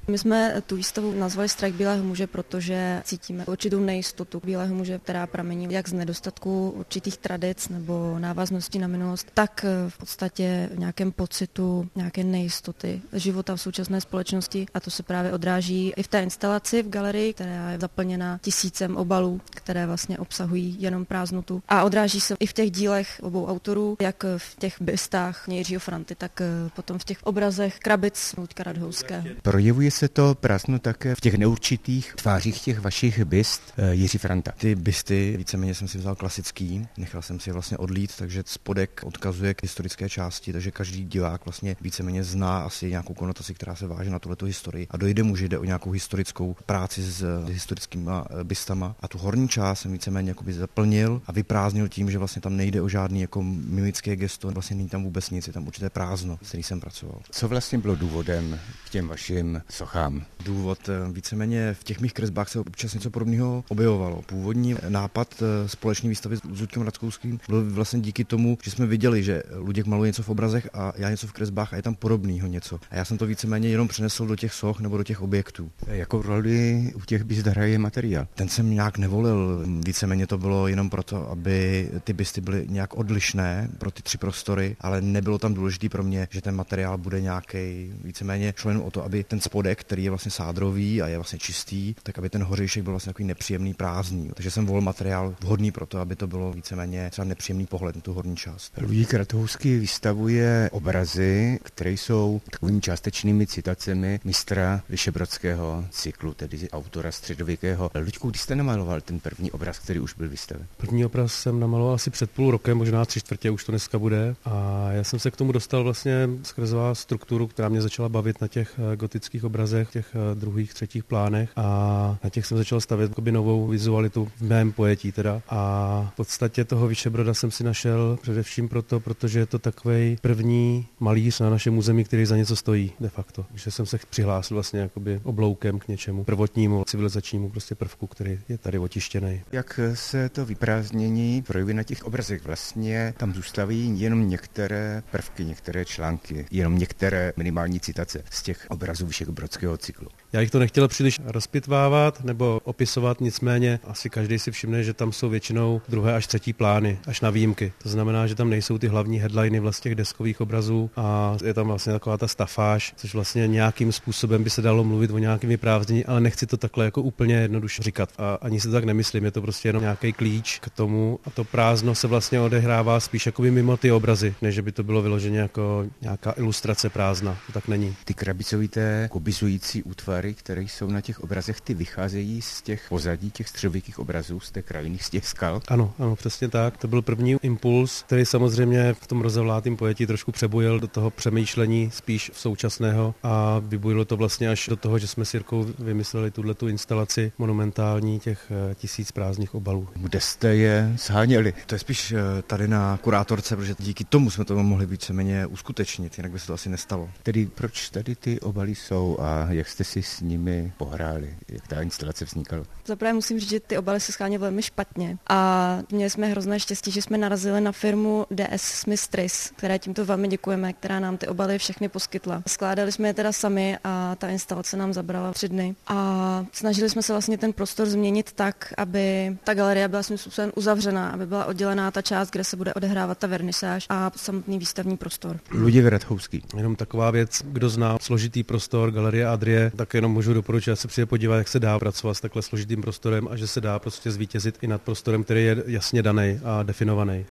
My jsme tu výstavu nazvali Strajk bílého muže, protože cítíme určitou nejistotu bílého muže, která pramení jak z nedostatku určitých tradic nebo návazností na minulost, tak v podstatě v nějakém pocitu nějaké nejistoty života v současné společnosti, a to se právě odráží i v té instalaci v galerii, která je zaplněna tisícem obalů, které vlastně obsahují jenom prázdnotu. A odráží se i v těch dílech obou autorů, jak v těch bystách Jiřího Franty, tak potom v těch obrazech krabic Luďka Radhouského. Projevuje se to prázdno také v těch neurčitých tvářích těch vašich byst, Jiří Franta. Ty bysty víceméně jsem si vzal klasický, nechal jsem si je vlastně odlít, takže spodek odkazuje k historické části, takže každý divák vlastně víceméně zná asi nějakou konotaci, která se váže na tuhletu historii. A dojde mu, že jde o nějakou historickou práci s historickýma bystama. A tu horní část jsem víceméně jakoby zaplnil a vyprázdnil tím, že vlastně tam nejde o žádný jako mimické gesto, vlastně není tam vůbec nic, je tam určité prázdno, s kterým jsem pracoval. Co vlastně bylo důvodem k těm vašim sochám? Důvod víceméně v těch mých kresbách se občas něco podobného objevovalo. Původní nápad společné výstavy s Luďkem Radhouským byl vlastně díky tomu, že jsme viděli, že Luděk maluje něco v obrazech a já něco v kresbách a je tam podobného něco. A já jsem to víceméně jenom přenesl do těch soch nebo do těch objektů. Jakou roli u těch byst hraje materiál? Ten jsem nějak nevolil. Víceméně to bylo jenom proto, aby ty bysty byly nějak odlišné pro ty 3 prostory, ale nebylo tam důležitý pro mě, že ten materiál bude nějaký. Víceméně šlo jen o to, aby ten spodek, který je vlastně sádrový a je vlastně čistý, tak aby ten hořejšek byl vlastně takový nepříjemný, prázdný. Takže jsem volil materiál vhodný pro to, aby to bylo víceméně třeba nepříjemný pohled na tu horní část. Luděk Radhouský vystavuje obrazy, které jsou takovými částečnými citacemi mistra Vyšehradského cyklu, tedy autora středověkého. Luďku, když jste namaloval ten první obraz, který už byl vystaven? První obraz jsem namaloval asi před půl rokem, možná 3/4 už to dneska bude. A já jsem se k tomu dostal vlastně skrz strukturu, která mě začala bavit na těch gotických obrazech, těch druhých, třetích plánech, a na těch jsem začal stavět novou vizualitu v mém pojetí teda. A v podstatě toho Vyšehroda jsem si našel především proto, protože je to takovej první malíř na našem území, který za něco stojí de facto. Takže jsem se přihlásil vlastně jakoby obloukem k něčemu prvotnímu, civilizačnímu prostě prvku, který je tady otištěný. Jak se to vyprázdnění projevuje na těch obrazech? Vlastně tam zůstávají jenom některé prvky, některé články, jenom některé minimální citace z těch obrazů Vyšehradského cyklu. Já bych to nechtěl příliš rozpitvávat nebo opisovat, nicméně asi každý si všimne, že tam jsou většinou druhé až třetí plány, až na výjimky. To znamená, že tam nejsou ty hlavní headliny vlastně těch deskových obrazů a je tam vlastně taková ta stafáž, což vlastně nějakým způsobem by se dalo mluvit o nějakém vyprázdnění, ale nechci to takhle jako úplně jednoduše říkat. A ani si to tak nemyslím, je to prostě jenom nějaký klíč k tomu a to prázdno se vlastně odehrává spíš jako mimo ty obrazy, než by to bylo vyloženě jako nějaká ilustrace prázdna. To tak není. Ty krabicovité kubizující útvary, které jsou na těch obrazech, ty vycházejí z těch pozadí těch středověkých obrazů, z té krajiny, z těch skal. Ano, přesně tak. To byl první impuls, který samozřejmě v tom rozevlátém pojetí trošku přebujil do toho přemýšlení spíš současného a vybujilo to vlastně až do toho, že jsme s Jirkou vymysleli tu instalaci monumentální těch 1000 prázdných obalů. Kde jste je sháněli? To je spíš tady na kurátorce, protože díky tomu jsme to mohli víceméně uskutečnit, jinak by se to asi nestalo. Tedy proč tady ty obaly jsou a jak jste si s nimi pohráli? Jak ta instalace vznikala? Zaprvé musím říct, že ty obaly se scháněly velmi špatně a měli jsme hrozné štěstí, že jsme narazili na firmu DS Smistris, které tímto velmi děkujeme, která nám ty obaly všechny poskytla. Skládali jsme je teda sami a ta instalace nám zabrala 3 dny a snažili jsme se vlastně ten prostor změnit tak, aby ta galerie byla svým způsobem uzavřená, aby byla oddělená ta část, kde se bude odehrávat ta vernisáž a samotný výstavní prostor. Luděk Radhouský. Jenom taková věc, kdo zná složitý prostor Galerie Adrie, tak jenom můžu doporučit, se přijde podívat, jak se dá pracovat s takhle složitým prostorem a že se dá prostě zvítězit i nad prostorem, který je jasně daný a definovaný.